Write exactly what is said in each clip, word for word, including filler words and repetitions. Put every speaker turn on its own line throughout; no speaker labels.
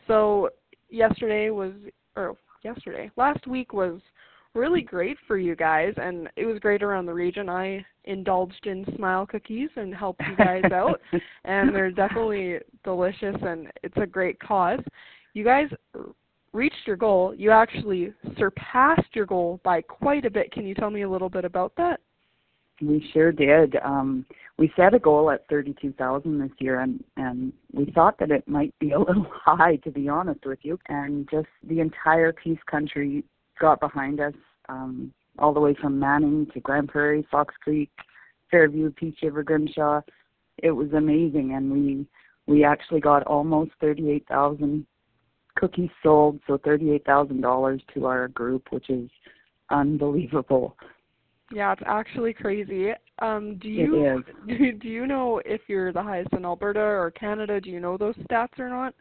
So yesterday was, or yesterday, last week was really great for you guys, and it was great around the region. I indulged in Smile cookies and helped you guys out, and they're definitely delicious, and it's a great cause. You guys reached your goal. You actually surpassed your goal by quite a bit. Can you tell me a little bit about that?
We sure did. Um, we set a goal at thirty-two thousand this year, and, and we thought that it might be a little high, to be honest with you. And just the entire Peace Country got behind us, um, all the way from Manning to Grand Prairie, Fox Creek, Fairview, Peace River, Grimshaw. It was amazing, and we we actually got almost thirty-eight thousand cookies sold, so thirty-eight thousand dollars to our group, which is unbelievable.
Yeah, it's actually crazy. Um, do you
it is.
Do, do you know if you're the highest in Alberta or Canada? Do you know those stats or not?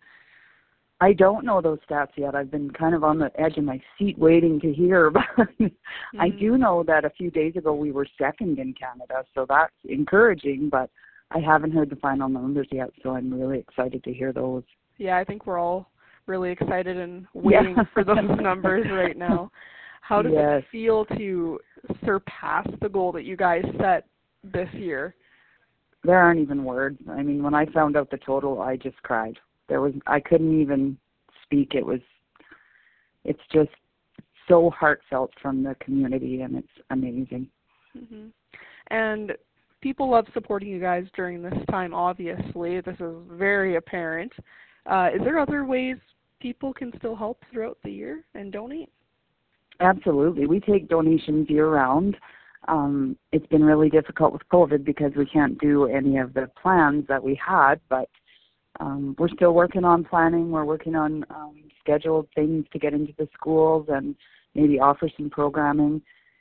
I don't know those stats yet. I've been kind of on the edge of my seat waiting to hear. But mm-hmm. I do know that a few days ago we were second in Canada, so that's encouraging, but I haven't heard the final numbers yet, so I'm really excited to hear those.
Yeah, I think we're all really excited and waiting yeah. for those numbers right now. How does
yes.
it feel to surpass the goal that you guys set this year?
There aren't even words. I mean, when I found out the total, I just cried. There was, I couldn't even speak. It was, it's just so heartfelt from the community, and it's amazing.
Mm-hmm. And people love supporting you guys during this time, obviously. This is very apparent. Uh, is there other ways people can still help throughout the year and donate?
Absolutely. We take donations year-round. Um, it's been really difficult with COVID because we can't do any of the plans that we had, but um, we're still working on planning. We're working on um, scheduled things to get into the schools and maybe offer some programming.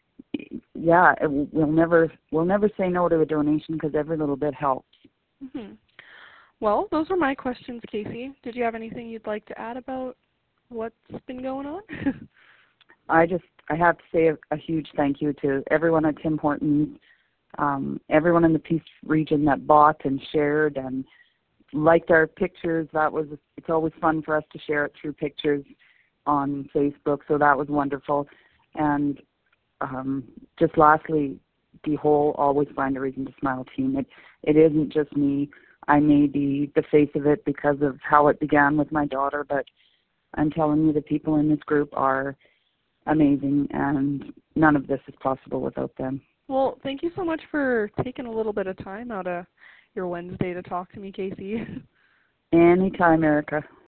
Yeah, it, we'll never we'll never say no to a donation because every little bit helps.
Mm-hmm. Well, those were my questions, Casey. Did you have anything you'd like to add about what's been going on?
I just, I have to say a, a huge thank you to everyone at Tim Hortons, um, everyone in the Peace region that bought and shared and liked our pictures. That was, it's always fun for us to share it through pictures on Facebook, so that was wonderful. And um, just lastly, the whole Always Find a Reason to Smile team. It, it isn't just me. I may be the face of it because of how it began with my daughter, but I'm telling you the people in this group are amazing, and none of this is possible without them.
Well, thank you so much for taking a little bit of time out of your Wednesday to talk to me, Casey.
Anytime, Erica.